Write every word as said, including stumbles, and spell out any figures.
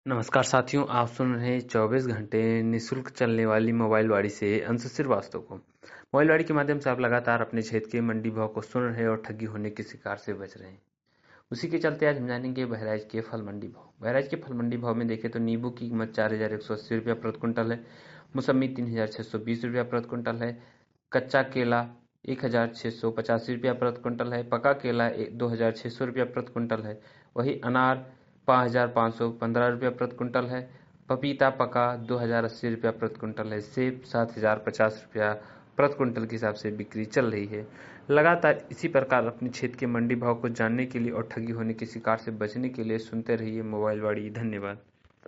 नमस्कार साथियों, आप सुन रहे हैं चौबीस घंटे निशुल्क चलने वाली मोबाइल वाड़ी से अंशु श्रीवास्तव को। मोबाइल वाड़ी के माध्यम से आप लगातार अपने क्षेत्र के मंडी भाव को सुन रहे हैं और ठगी होने के शिकार से बच रहे हैं। उसी के चलते आज हम जानेंगे बहराइच के फल मंडी भाव। बहराइच के फल मंडी भाव में देखें तो नींबू की कीमत चार हजार एक सौ अस्सी रुपया प्रति क्विंटल है। मौसमी तीन हजार छह सौ बीस रुपया प्रति क्विंटल है। कच्चा केला एक हजार छह सौ पचासी रुपया प्रति क्विंटल है। पका केला दो हजार छह सौ रुपया प्रति क्विंटल है। वही अनार पाँच हजार पाँच सौ पंद्रह रुपया प्रति क्विंटल है। पपीता पका दो हजार अस्सी रुपया प्रति क्विंटल है। सेब सात हजार पचास रुपया प्रति क्विंटल के हिसाब से बिक्री चल रही है। लगातार इसी प्रकार अपने क्षेत्र के मंडी भाव को जानने के लिए और ठगी होने के शिकार से बचने के लिए सुनते रहिए मोबाइल वाड़ी। धन्यवाद।